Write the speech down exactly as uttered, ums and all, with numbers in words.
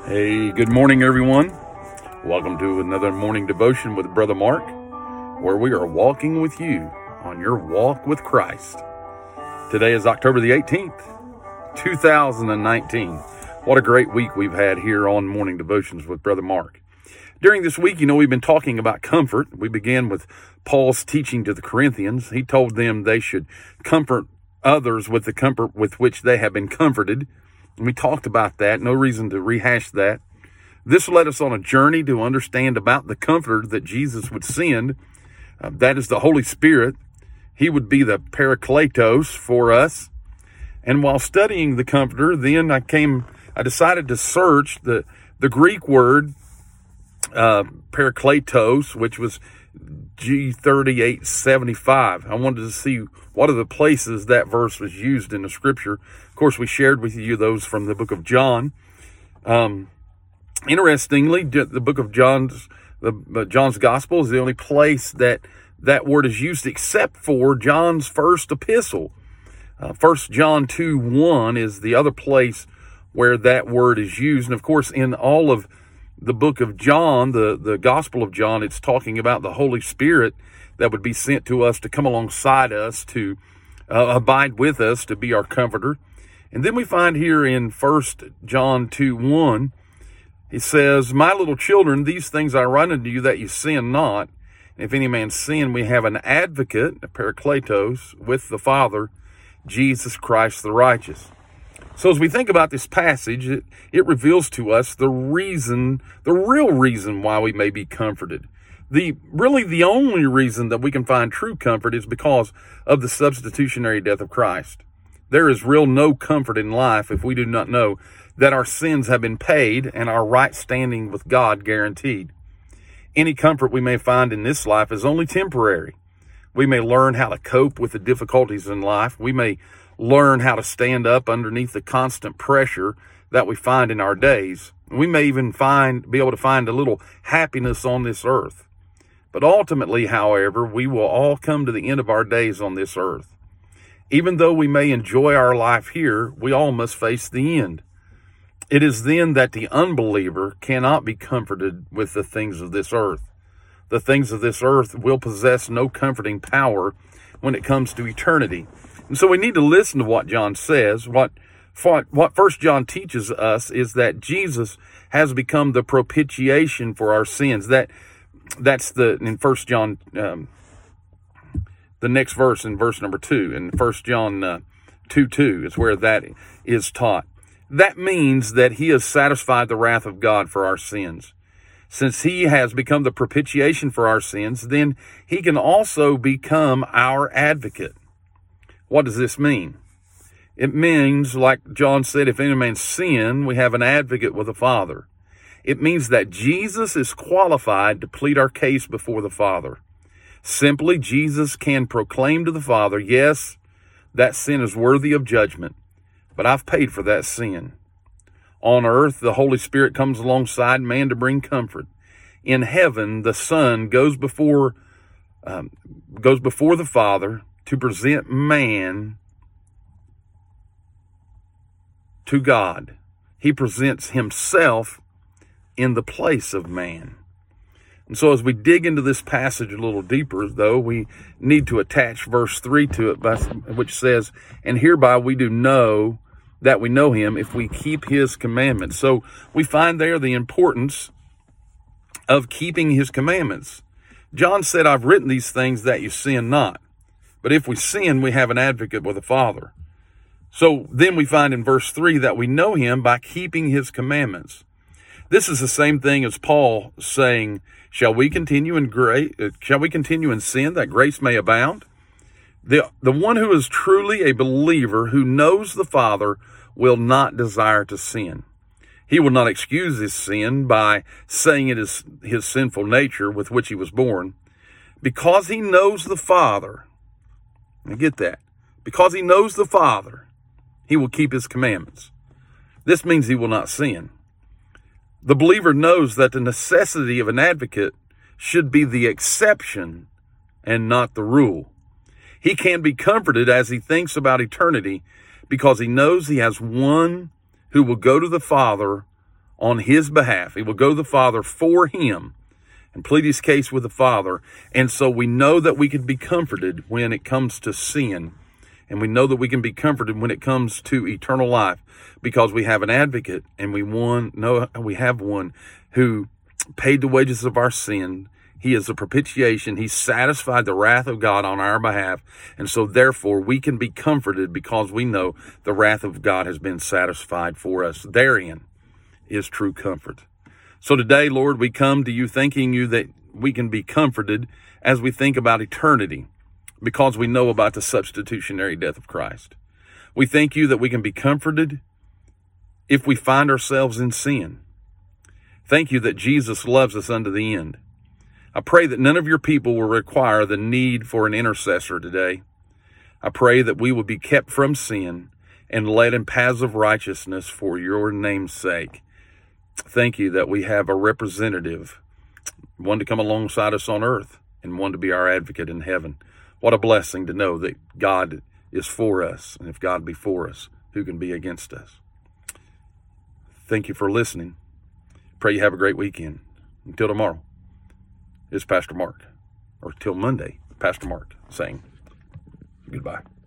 Hey, good morning, everyone. Welcome to another morning devotion with Brother Mark, where we are walking with you on your walk with Christ. Today is October the eighteenth, two thousand nineteen. What a great week we've had here on Morning Devotions with Brother Mark. During this week, you know, we've been talking about comfort. We began with Paul's teaching to the Corinthians. He told them they should comfort others with the comfort with which they have been comforted. And we talked about that. No reason to rehash that. This led us on a journey to understand about the comforter that Jesus would send. Uh, that is the Holy Spirit. He would be the Parakletos for us. And while studying the comforter, then I came, I decided to search the, the Greek word uh, Parakletos, which was G thirty-eight seventy-five. I wanted to see what are the places that verse was used in the scripture. Of course, we shared with you those from the book of John. Um, interestingly, the book of John's, the uh, John's Gospel is the only place that that word is used except for John's first epistle. Uh, First John two one is the other place where that word is used. And of course, in all of the book of John, the, the Gospel of John, it's talking about the Holy Spirit that would be sent to us to come alongside us, to uh, abide with us, to be our comforter. And then we find here in First John two one, it says, "My little children, these things I write unto you that you sin not. And if any man sin, we have an advocate, a Parakletos, with the Father, Jesus Christ the righteous." So as we think about this passage, it, it reveals to us the reason, the real reason why we may be comforted. The really the only reason that we can find true comfort is because of the substitutionary death of Christ. There is real no comfort in life if we do not know that our sins have been paid and our right standing with God guaranteed. Any comfort we may find in this life is only temporary. We may learn how to cope with the difficulties in life. We may learn how to stand up underneath the constant pressure that we find in our days. We may even find, be able to find a little happiness on this earth. But ultimately, however, we will all come to the end of our days on this earth. Even though we may enjoy our life here, we all must face the end. It is then that the unbeliever cannot be comforted with the things of this earth. The things of this earth will possess no comforting power when it comes to eternity. And so we need to listen to what John says. What, what First John teaches us is that Jesus has become the propitiation for our sins. That that's the in First John, um, the next verse in verse number two, in First John uh, two two is where that is taught. That means that he has satisfied the wrath of God for our sins. Since he has become the propitiation for our sins, then he can also become our advocate. What does this mean? It means, like John said, if any man sin, we have an advocate with the Father. It means that Jesus is qualified to plead our case before the Father. Simply, Jesus can proclaim to the Father, yes, that sin is worthy of judgment, but I've paid for that sin. On earth, the Holy Spirit comes alongside man to bring comfort. In heaven, the Son goes before, um, goes before the Father to present man to God. He presents himself in the place of man. And so as we dig into this passage a little deeper, though, we need to attach verse three to it, which says, "And hereby we do know that we know him if we keep his commandments." So we find there the importance of keeping his commandments. John said, "I've written these things that you sin not. But if we sin, we have an advocate with the Father." So then we find in verse three that we know him by keeping his commandments. This is the same thing as Paul saying, "Shall we continue in grace? Shall we continue in sin that grace may abound?" The, the one who is truly a believer who knows the Father will not desire to sin. He will not excuse his sin by saying it is his sinful nature with which he was born. Because he knows the Father, now get that, because he knows the Father, he will keep his commandments. This means he will not sin. The believer knows that the necessity of an advocate should be the exception and not the rule. He can be comforted as he thinks about eternity because he knows he has one who will go to the Father on his behalf. He will go to the Father for him and plead his case with the Father. And so we know that we can be comforted when it comes to sin. And we know that we can be comforted when it comes to eternal life, because we have an advocate, and we one know we have one who paid the wages of our sin. He is the propitiation. He satisfied the wrath of God on our behalf. And so therefore we can be comforted because we know the wrath of God has been satisfied for us. Therein is true comfort. So today, Lord, we come to you thanking you that we can be comforted as we think about eternity, because we know about the substitutionary death of Christ. We thank you that we can be comforted if we find ourselves in sin. Thank you that Jesus loves us unto the end. I pray that none of your people will require the need for an intercessor today. I pray that we will be kept from sin and led in paths of righteousness for your name's sake. Thank you that we have a representative, one to come alongside us on earth and one to be our advocate in heaven. What a blessing to know that God is for us. And if God be for us, who can be against us? Thank you for listening. Pray you have a great weekend. Until tomorrow, it's Pastor Mark. Or till Monday, Pastor Mark saying goodbye.